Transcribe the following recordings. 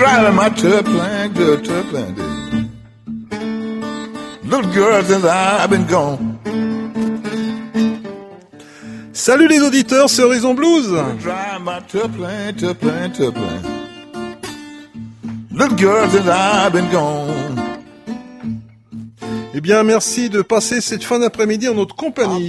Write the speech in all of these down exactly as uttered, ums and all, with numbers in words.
driving my turbine, the turbine. Little girl, since I've been gone. Salut les auditeurs, c'est Horizon Blues. Drive my turbine, turbine, turbine. Little girl, since I've been gone. Eh bien, merci de passer cette fin d'après-midi en notre compagnie.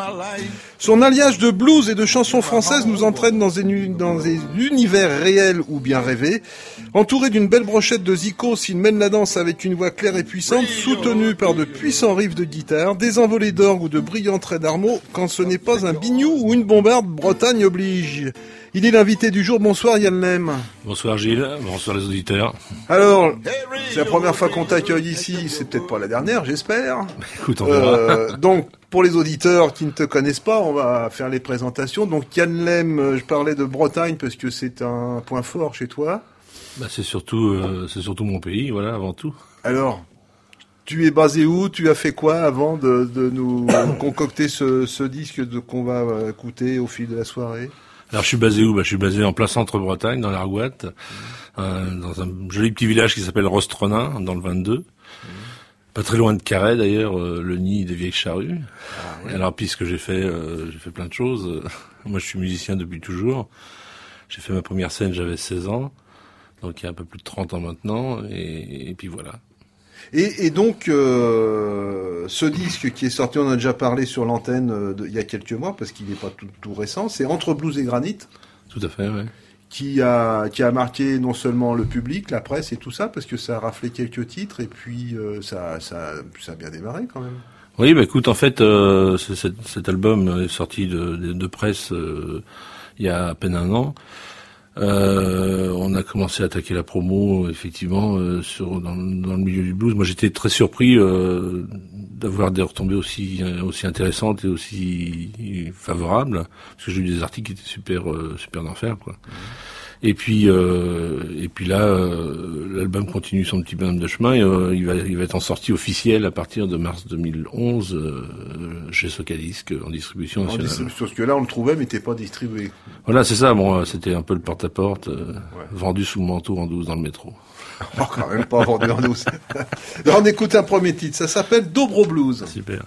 Son alliage de blues et de chansons françaises nous entraîne dans un, dans un univers réel ou bien rêvé. Entouré d'une belle brochette de zikos, il mène la danse avec une voix claire et puissante, soutenue par de puissants riffs de guitare, des envolées d'orgue ou de brillants traits d'armeaux, quand ce n'est pas un bignou ou une bombarde, Bretagne oblige. Il est l'invité du jour. Bonsoir Yann Lem. Bonsoir Gilles, bonsoir les auditeurs. Alors, c'est la première fois qu'on t'accueille ici, c'est peut-être pas la dernière, j'espère. Écoute, on verra. Euh, donc, pour les auditeurs qui ne te connaissent pas, on va faire les présentations. Donc Yann Lem, je parlais de Bretagne parce que c'est un point fort chez toi. Bah, c'est surtout, euh, c'est surtout mon pays, voilà, avant tout. Alors, tu es basé où? Tu as fait quoi avant de, de nous concocter ce, ce disque de, qu'on va écouter au fil de la soirée? Alors je suis basé où? Bah, je suis basé en plein centre Bretagne, dans l'Argoate, mmh. euh, dans un joli petit village qui s'appelle Rostronin, dans le vingt-deux. Mmh. Pas très loin de Carhaix d'ailleurs, euh, le nid des vieilles charrues. Ah, oui. Alors puisque j'ai fait, euh, j'ai fait plein de choses. Moi je suis musicien depuis toujours. J'ai fait ma première scène, j'avais seize ans, donc il y a un peu plus de trente ans maintenant, et, et puis voilà. Et, et donc, euh, ce disque qui est sorti, on en a déjà parlé sur l'antenne euh, de, il y a quelques mois, parce qu'il n'est pas tout, tout récent, c'est Entre Blues et Granit. Tout à fait, oui. Qui a, qui a marqué non seulement le public, la presse et tout ça, parce que ça a raflé quelques titres, et puis euh, ça, ça, ça a bien démarré quand même. Oui, bah écoute, en fait, euh, cet, cet album est sorti de, de, de presse euh, il y a à peine un an. Euh, on a commencé à attaquer la promo effectivement euh, sur dans, dans le milieu du blues. Moi, j'étais très surpris euh, d'avoir des retombées aussi aussi intéressantes et aussi favorables, parce que j'ai eu des articles qui étaient super euh, super d'enfer, quoi. Mmh. Et puis euh, et puis là, euh, l'album continue son petit bonhomme de chemin. Et, euh, il va il va être en sortie officielle à partir de mars deux mille onze euh, chez Socadisc en distribution nationale. En distribution, parce que là on le trouvait mais n'était pas distribué. Voilà, c'est ça. Bon, c'était un peu le porte-à-porte, euh, ouais. Vendu sous le manteau en douce dans le métro. Oh, quand même pas vendu en douce. Là, on écoute un premier titre. Ça s'appelle Dobro Blues. Super.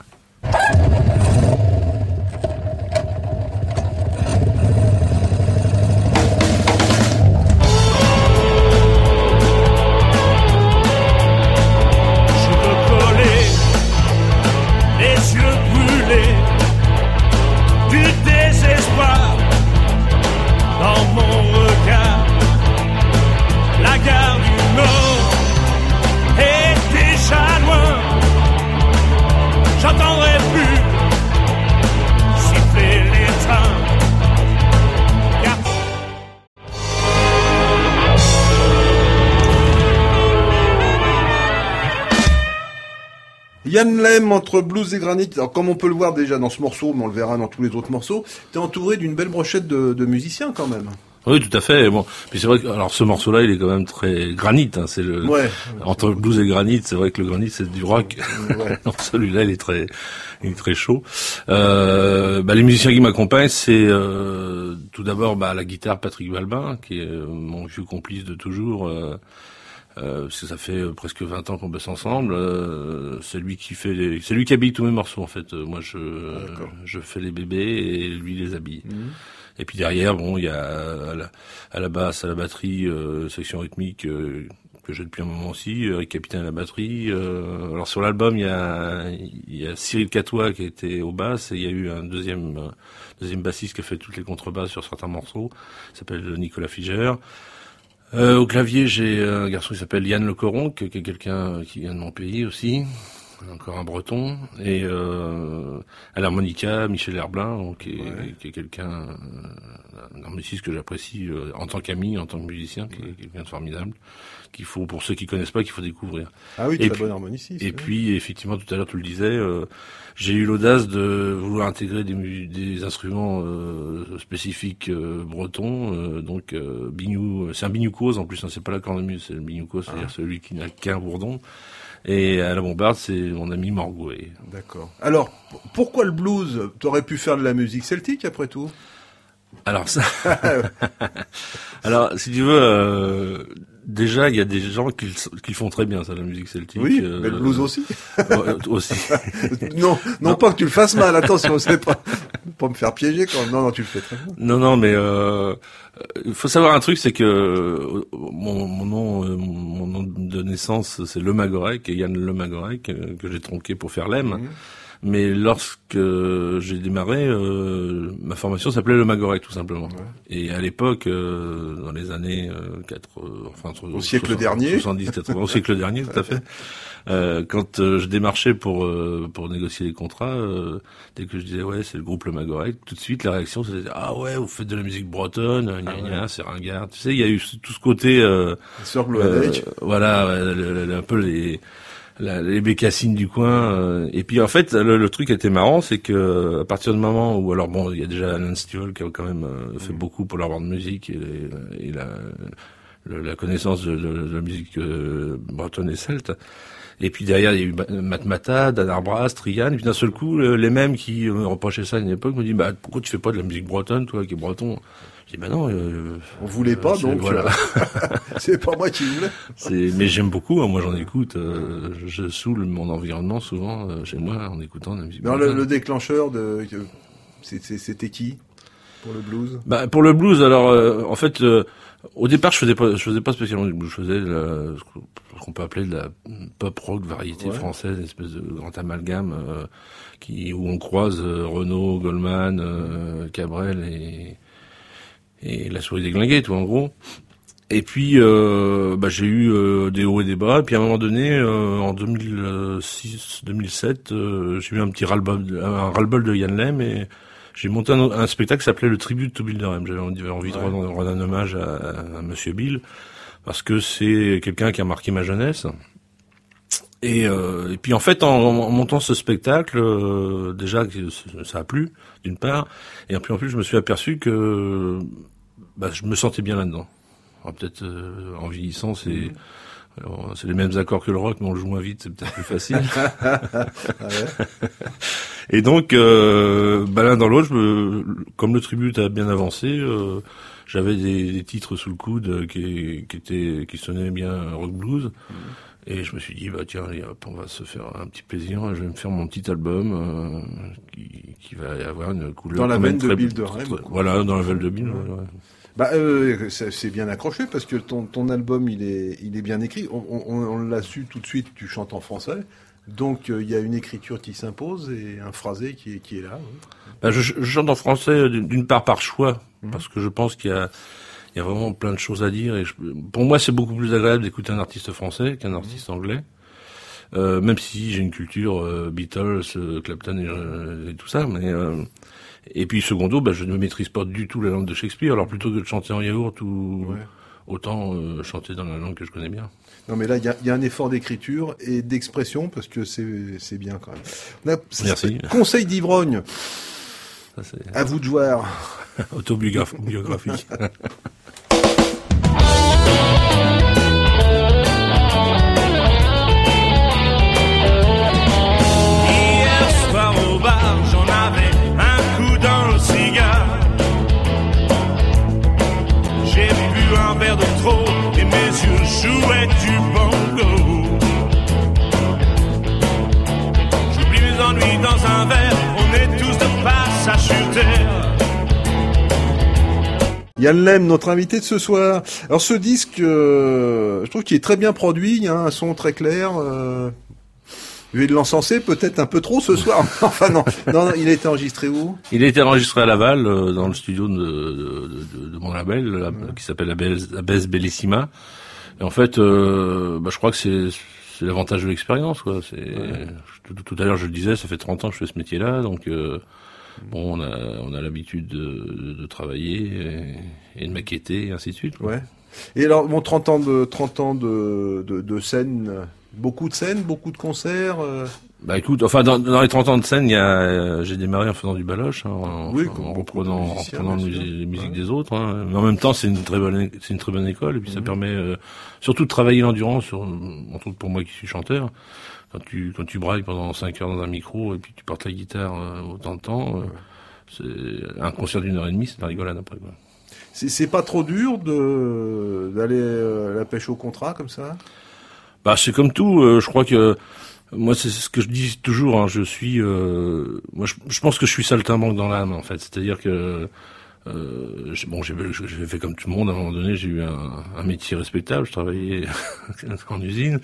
Yann Lem, Entre Blues et Granit. Alors, comme on peut le voir déjà dans ce morceau, mais on le verra dans tous les autres morceaux, t'es entouré d'une belle brochette de, de musiciens quand même. Oui, tout à fait. Bon, puis c'est vrai que alors ce morceau-là, il est quand même très granit. Hein, c'est le ouais. Entre blues et granit, c'est vrai que le granit c'est du rock. Ouais. Non, celui-là, il est très, il est très chaud. Euh, bah, les musiciens qui m'accompagnent, c'est euh, tout d'abord bah, la guitare Patrick Balbin, qui est euh, mon vieux complice de toujours. Euh, Euh, parce que ça fait euh, presque vingt ans qu'on bosse ensemble. Euh, c'est lui qui fait, les... c'est lui qui habille tous mes morceaux en fait. Euh, moi, je euh, je fais les bébés et lui les habille. Mmh. Et puis derrière, bon, il y a à la, à la basse, à la batterie, euh, section rythmique euh, que j'ai depuis un moment aussi, Eric Capitaine à la batterie. Euh, alors sur l'album, il y a il y a Cyril Catois qui était au basse et il y a eu un deuxième euh, deuxième bassiste qui a fait toutes les contrebasses sur certains morceaux. Il s'appelle Nicolas Figer. Euh, au clavier, j'ai un garçon qui s'appelle Yann Le Coron, qui est quelqu'un qui vient de mon pays aussi, encore un breton, et euh, à l'harmonica, Michel Herblin, donc, qui, est, ouais. qui est quelqu'un, euh, un harmoniciste que j'apprécie euh, en tant qu'ami, en tant que musicien, qui est quelqu'un de formidable, qu'il faut, pour ceux qui connaissent pas, qu'il faut découvrir. Ah oui, très bon harmoniciste. Et ouais. puis, effectivement, tout à l'heure, tu le disais, euh, j'ai eu l'audace de vouloir intégrer des, des instruments euh, spécifiques euh, bretons, euh, donc euh, bignou, c'est un bignoukos en plus, hein, c'est pas la cornemuse, c'est le bignoukos, ah. c'est-à-dire celui qui n'a qu'un bourdon. Et à la bombarde, c'est mon ami Morgoué. D'accord. Alors, pourquoi le blues? T'aurais pu faire de la musique celtique après tout. Alors ça. Alors, si tu veux, euh, déjà, il y a des gens qui, qui le font très bien, ça, la musique celtique. Oui, euh, mais le blues aussi. euh, aussi. non, non, non, pas que tu le fasses mal, attention, c'est pas, pas me faire piéger quand même. Non, non, tu le fais très bien. Non, non, mais euh, il faut savoir un truc, c'est que mon, mon nom, euh, mon nom de naissance, c'est Le Magorek, et Yann Le Magorek, euh, que j'ai tronqué pour faire l'M. Mmh. Mais lorsque j'ai démarré, euh, ma formation s'appelait Le Magorek, tout simplement. Ouais. Et à l'époque, euh, dans les années euh, quatre, euh, enfin au siècle soixante, dernier, soixante-dix, quatre-vingts, au siècle dernier, tout à fait. Euh, quand euh, je démarchais pour euh, pour négocier les contrats, euh, dès que je disais ouais c'est le groupe Le Magorek, tout de suite la réaction c'était ah ouais vous faites de la musique bretonne, gna, ah, gna, ouais. c'est ringard. Tu sais il y a eu tout ce côté euh, euh, voilà ouais, le, le, un peu les La, les bécassines du coin, euh, et puis en fait le, le truc qui était marrant, c'est que à partir du moment où alors bon, il y a déjà Alan Stivell qui a quand même euh, fait mmh. beaucoup pour leur bande de musique et, et la, le, la connaissance de, de, de la musique euh, bretonne et celte. Et puis derrière il y a eu Matmata, Dan Arbras, Trian, et puis d'un seul coup les mêmes qui me reprochaient ça à une époque me disent bah pourquoi tu fais pas de la musique bretonne toi qui est breton. Je dis bah non, euh, on voulait pas donc voilà. C'est pas moi qui voulais. C'est mais j'aime beaucoup, hein, moi j'en écoute, euh, je saoule mon environnement souvent euh, chez moi en écoutant de la musique. Non, le, le déclencheur de c'était qui pour le blues? Bah pour le blues alors euh, en fait euh, au départ je faisais pas je faisais pas spécialement du blues, je faisais la, ce qu'on peut appeler de la pop rock variété ouais. française, une espèce de grand amalgame euh, qui où on croise euh, Renaud, Goldman, euh, Cabrel et et la souris déglinguée, tout en gros. Et puis euh, bah, j'ai eu euh, des hauts et des bas. Et puis à un moment donné, euh, en deux mille six, deux mille sept, euh, j'ai eu un petit ras-le-bol, un ras-le-bol de Yann Lem et j'ai monté un, un spectacle qui s'appelait le Tribute to Bill Durham. J'avais envie, envie ouais. de rendre, rendre un hommage à, à, à Monsieur Bill parce que c'est quelqu'un qui a marqué ma jeunesse. Et, euh, et puis en fait, en, en montant ce spectacle, euh, déjà ça a plu d'une part, et puis en plus je me suis aperçu que bah, je me sentais bien là-dedans. Alors, peut-être euh, en vieillissant, c'est mmh. alors, c'est les mêmes accords que le rock, mais on le joue moins vite, c'est peut-être plus facile. Ah ouais. Et donc, euh, bah, l'un dans l'autre, je me, comme le tribute a bien avancé, euh, j'avais des, des titres sous le coude qui, qui étaient qui sonnaient bien rock blues. Mmh. Et je me suis dit, bah tiens, allez, hop, on va se faire un petit plaisir. Je vais me faire mon petit album euh, qui, qui va avoir une couleur. Dans la veine de Bill Durham. Voilà, dans la veine de Bill. Ouais. Ouais. Bah, euh, c'est bien accroché parce que ton ton album, il est il est bien écrit. On, on, on l'a su tout de suite. Tu chantes en français, donc il euh, y a une écriture qui s'impose et un phrasé qui est qui est là. Ouais. Bah, je, je chante en français d'une part par choix, mmh. parce que je pense qu'il y a Il y a vraiment plein de choses à dire et je, pour moi c'est beaucoup plus agréable d'écouter un artiste français qu'un artiste anglais, euh, même si j'ai une culture euh, Beatles, euh, Clapton et, euh, et tout ça, mais euh, et puis secondo, bah, je ne maîtrise pas du tout la langue de Shakespeare, alors plutôt que de chanter en yaourt ou ouais. autant euh, chanter dans la langue que je connais bien. Non mais là il y a, y a un effort d'écriture et d'expression parce que c'est c'est bien quand même. On a, Merci. Conseil d'ivrogne. Ça, à vous de jouer. Autobiographique. Hier soir au bar, j'en avais un coup dans le cigare. J'ai bu un verre de trop et mes yeux jouaient du bongo. J'oublie mes ennuis dans un verre, on est tous de passage sur terre. Yann Lem, notre invité de ce soir. Alors ce disque, euh, je trouve qu'il est très bien produit, il y a un son très clair. Euh, je vais l'encenser peut-être un peu trop ce soir. Enfin non, non, non, il a été enregistré où? Il a été enregistré à Laval, euh, dans le studio de, de, de, de mon label, la, ouais. qui s'appelle Abbesse Bellissima. Et en fait, euh, bah, je crois que c'est c'est l'avantage de l'expérience, quoi. C'est ouais. tout, tout à l'heure je le disais, ça fait trente ans que je fais ce métier-là, donc. Euh, Bon, on a, on a l'habitude de, de travailler et, et de maqueter et ainsi de suite. Quoi. Ouais. Et alors, bon, trente ans de, trente ans de, de, de scène, beaucoup de scènes, beaucoup de concerts. Euh... Bah écoute, enfin dans, dans les trente ans de scène, il y a, euh, j'ai démarré en faisant du baloche, hein, en, oui, en, en reprenant, en reprenant les, les musiques ouais. des autres. Hein. Mais en même temps, c'est une très bonne, c'est une très bonne école et puis mmh. ça permet euh, surtout de travailler l'endurance, sur, entre autres pour moi qui suis chanteur. Quand tu, quand tu brailles pendant cinq heures dans un micro et puis tu portes la guitare euh, autant de temps, euh, ouais. c'est un concert d'une heure et demie, c'est de la rigolade après, quoi. C'est, c'est pas trop dur de d'aller euh, à la pêche au contrat comme ça? Bah c'est comme tout. Euh, je crois que moi c'est ce que je dis toujours. Hein, je suis, euh, moi je, je pense que je suis saltimbanque dans l'âme en fait. C'est-à-dire que euh, j'ai, bon j'ai, j'ai fait comme tout le monde à un moment donné. J'ai eu un, un métier respectable. Je travaillais en usine,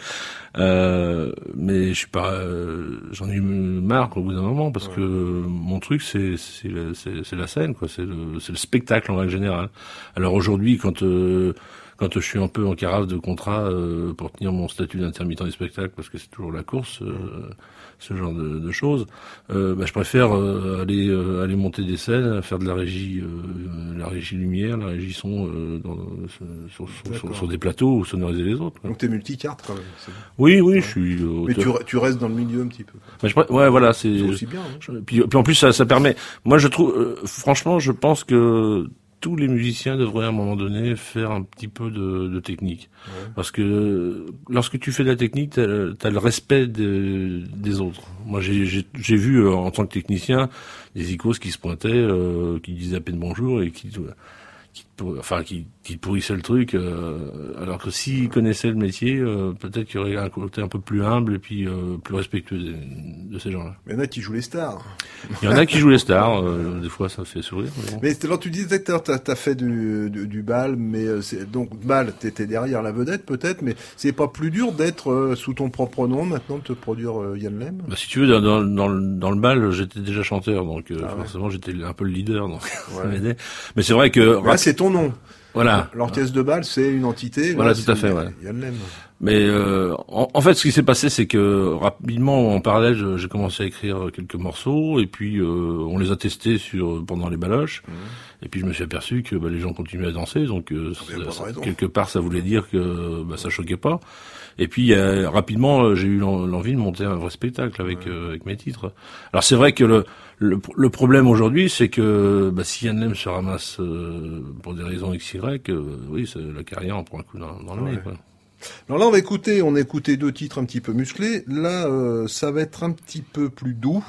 euh, mais je suis pas. Euh, j'en ai eu marre au bout d'un moment parce ouais. que mon truc c'est c'est, c'est c'est la scène quoi. C'est le c'est le spectacle en règle générale. Alors aujourd'hui quand euh, Quand je suis un peu en carafe de contrat euh, pour tenir mon statut d'intermittent du spectacle, parce que c'est toujours la course, euh, ce genre de, de choses, euh, bah, je préfère euh, aller euh, aller monter des scènes, faire de la régie, euh, la régie lumière, la régie son euh, dans, sur, sur, sur, sur des plateaux ou sonoriser les autres. Quoi. Donc t'es multicarte quand même. C'est... Oui, oui, ouais. je suis. Euh, Mais tu, tu restes dans le milieu un petit peu. Bah, je, ouais, voilà, c'est. C'est aussi bien. Hein. Je, puis, puis en plus ça, ça permet. Moi, je trouve, euh, franchement, je pense que tous les musiciens devraient à un moment donné faire un petit peu de, de technique. Ouais. Parce que lorsque tu fais de la technique, t'as, t'as le respect de, des autres. Moi, j'ai, j'ai, j'ai vu euh, en tant que technicien des icônes qui se pointaient, euh, qui disaient à peine bonjour et qui, qui, enfin, qui, qui pourrissaient le truc. Euh, alors que s'ils connaissaient le métier, euh, peut-être qu'il y aurait un côté un peu plus humble et puis euh, plus respectueux de, de ces gens-là. Mais il y en a qui jouent les stars. Il y en a qui jouent les stars. Euh, des fois, ça fait sourire. Mais, bon. Mais alors, tu disais que t'as, t'as fait du, du, du bal, mais euh, c'est, donc bal, t'étais derrière la vedette peut-être, mais c'est pas plus dur d'être euh, sous ton propre nom maintenant, de te produire euh, Yann Lem? Bah, si tu veux, dans, dans, dans, le, dans le bal, j'étais déjà chanteur, donc euh, ah, forcément ouais. j'étais un peu le leader, donc ouais. ça m'aidait. Mais c'est vrai que là, c'est ton nom. Voilà. L'orchestre de bal, c'est une entité. Voilà, là, tout à fait, ouais. Yann Lem. Mais euh, en, en fait, ce qui s'est passé, c'est que rapidement, en parallèle, je, j'ai commencé à écrire quelques morceaux, et puis euh, on les a testés sur pendant les baloches. Mmh. Et puis je me suis aperçu que bah, les gens continuaient à danser, donc euh, ça, ça, quelque part, ça voulait dire que bah, ça choquait pas. Et puis euh, rapidement, j'ai eu l'envie de monter un vrai spectacle avec ouais. euh, avec mes titres. Alors c'est vrai que le le, le problème aujourd'hui, c'est que bah, si Yann Lem se ramasse euh, pour des raisons X Y, euh, oui, la carrière en prend un coup dans, dans le ouais. nez. Quoi. Alors là, on va écouter, on a écouté deux titres un petit peu musclés. Là, euh, ça va être un petit peu plus doux.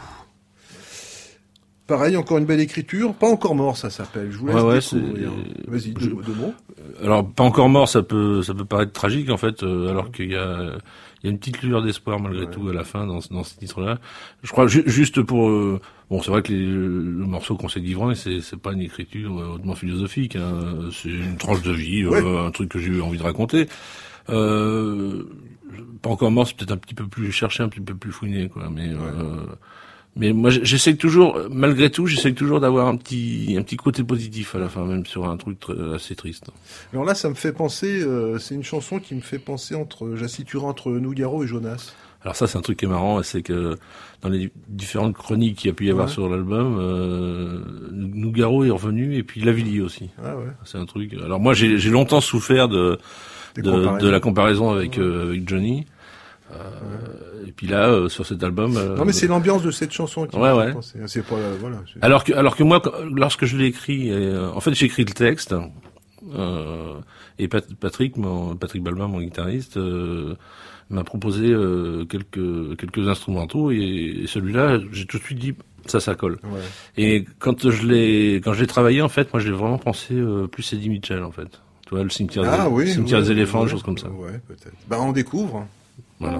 Pareil, encore une belle écriture. Pas encore mort, ça s'appelle. Je vous laisse ouais, ouais, découvrir. Vas-y, deux, deux mots. Alors, pas encore mort, ça peut, ça peut paraître tragique en fait, euh, alors ouais. qu'il y a, il y a une petite lueur d'espoir malgré ouais. tout à la fin dans, dans ce titre-là. Je crois ju- juste pour, euh, bon, c'est vrai que les, le morceau Conseil d'ivrogne, c'est, c'est pas une écriture hautement philosophique. Hein. C'est une tranche de vie, ouais. euh, un truc que j'ai eu envie de raconter. Euh, pas encore mort, c'est peut-être un petit peu plus cherché, un petit peu plus fouiné, quoi. Mais ouais. euh, mais moi, j'essaie toujours, malgré tout, j'essaie toujours d'avoir un petit, un petit côté positif à la fin, même sur un truc très, assez triste. Alors là, ça me fait penser, euh, c'est une chanson qui me fait penser entre, j'ai situé entre Nougaro et Jonas. Alors ça, c'est un truc qui est marrant, c'est que dans les différentes chroniques qu'il y a pu y avoir ouais. sur l'album, euh, Nougaro est revenu et puis Lavilliers aussi. Ah ouais. C'est un truc. Alors moi, j'ai, j'ai longtemps souffert de, de, de la comparaison avec, ouais. euh, avec Johnny. Euh, ouais. Et puis là, euh, sur cet album. Euh, non, mais c'est l'ambiance de cette chanson qui ouais, me ouais. fait penser. C'est pas, euh, voilà. C'est... Alors que, alors que moi, lorsque je l'ai écrit, euh, en fait, j'ai écrit le texte. Euh, et Pat- Patrick, mon, Patrick Balbin, mon guitariste, euh, m'a proposé euh, quelques quelques instrumentaux et, et celui-là, j'ai tout de suite dit ça, ça colle. Ouais. Et quand je l'ai, quand je l'ai travaillé, en fait, moi, j'ai vraiment pensé euh, plus Eddie Mitchell, en fait. Tu vois, le cimetière, ah, des, oui, cimetière oui, des éléphants, ouais, des choses comme ça. Ouais, peut-être. Bah, on découvre. Voilà.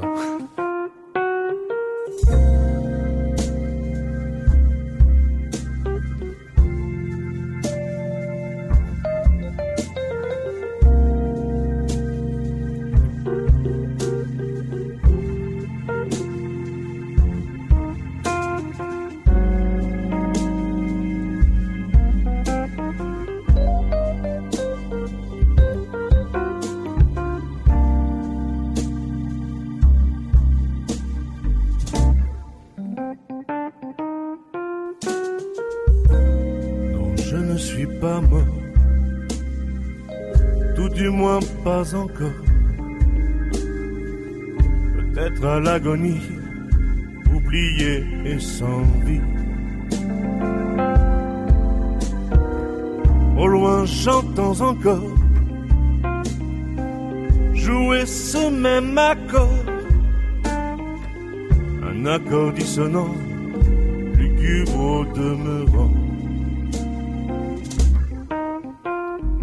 Pas encore, peut-être à l'agonie, oublié et sans vie. Au loin j'entends encore jouer ce même accord, un accord dissonant, lugubre au demeurant.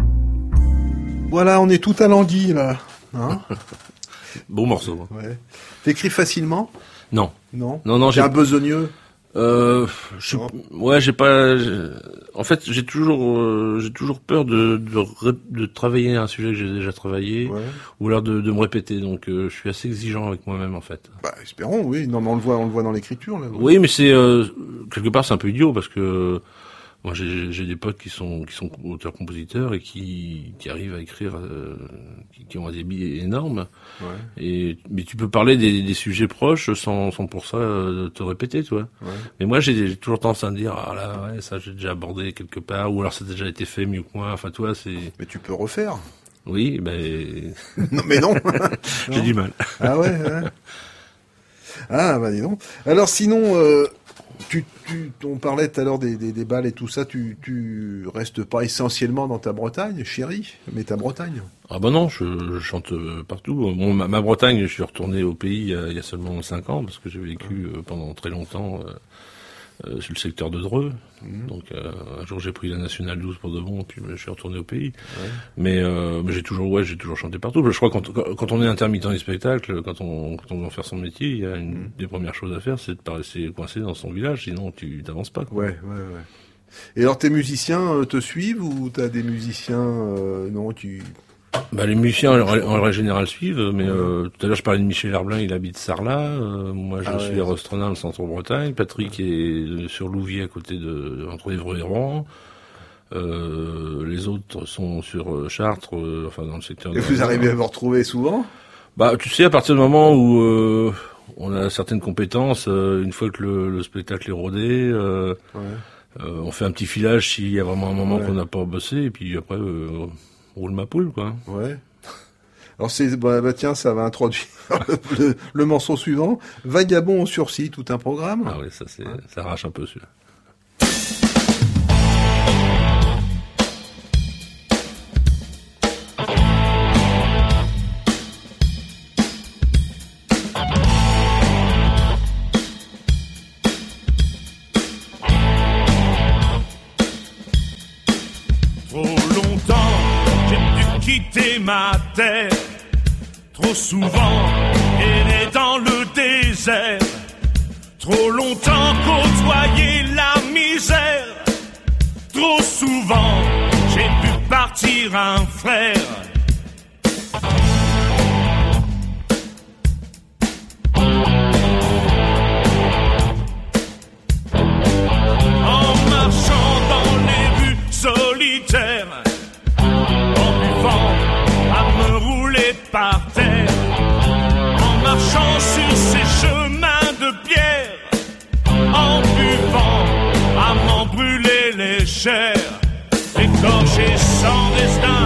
Voilà, on est tout à l'anguille, là. Hein? Beau morceau. Ouais. T'écris facilement? Non. Non. Non, non, j'ai j'ai un besogneux. Euh, je, ouais, j'ai pas. j'ai- En fait, j'ai toujours, euh, j'ai toujours peur de, de ré- de travailler un sujet que j'ai déjà travaillé, Ouais. ou alors de, de me répéter. Donc, euh, je suis assez exigeant avec moi-même, en fait. Bah, espérons, oui. Non, mais on le voit, on le voit dans l'écriture, là. Oui, mais c'est euh, quelque part c'est un peu idiot parce que euh, moi j'ai j'ai des potes qui sont qui sont auteurs-compositeurs et qui qui arrivent à écrire, euh, qui, qui ont un débit énorme. Ouais. Et mais tu peux parler des, des sujets proches sans sans pour ça euh, te répéter, tu vois. Ouais. Mais moi j'ai j'ai toujours tendance à me dire ah là ouais ça j'ai déjà abordé quelque part ou alors ça a déjà été fait mieux que moi. Enfin toi c'est Mais tu peux refaire. oui ben Non, mais non. j'ai Non. du mal. Ah ouais, ouais. Ah, bah dis donc. Alors sinon, euh, tu, tu, on parlait tout à l'heure des, des, des balles et tout ça, tu, tu restes pas essentiellement dans ta Bretagne, chérie, mais ta Bretagne. Ah bah non, je, je chante euh, partout. Bon, ma, ma Bretagne, je suis retourné au pays euh, il y a seulement cinq ans parce que j'ai vécu euh, pendant très longtemps euh, euh, sur le secteur de Dreux. Mmh. Donc euh, un jour j'ai pris la nationale douze pour de bon, puis je suis retourné au pays. Ouais. Mais, euh, mais j'ai toujours, ouais, j'ai toujours chanté partout. Je crois que quand, quand on est intermittent du spectacle, quand on, quand on veut faire son métier, il y a une Mmh. des premières choses à faire, c'est de pas rester coincé dans son village, sinon tu t'avances pas. Quoi. Ouais, ouais, ouais. Et alors tes musiciens euh, te suivent ou t'as des musiciens euh, non tu Bah, les musiciens en, en règle générale suivent, mais euh, tout à l'heure je parlais de Michel Herbelin, il habite Sarlat, euh, moi je Ah suis ouais. à Rostrenin, le centre-Bretagne, Patrick est sur Louviers à côté de entre Évreux et Rouen, euh, les autres sont sur euh, Chartres, euh, enfin dans le secteur. et de vous la- arrivez à vous retrouver souvent? Bah tu sais à partir du moment où euh, on a certaines compétences, euh, une fois que le, le spectacle est rodé, euh, Ouais. euh, on fait un petit filage s'il y a vraiment un moment Ouais. qu'on n'a pas bossé, et puis après euh, roule ma poule quoi. Ouais. Alors c'est bah, bah tiens, ça va introduire le, le, le morceau suivant, Vagabond au sursis, tout un programme. Ah ouais ça c'est ça arrache un peu celui-là. Trop longtemps, j'ai dû quitter ma terre. Trop souvent, errer dans le désert. Trop longtemps, côtoyer la misère. Trop souvent, j'ai vu partir un frère. En marchant dans les rues solitaires, en buvant à me rouler par terre, en marchant sur ces chemins de pierre, en buvant à m'en brûler les chairs, écorché sans destin.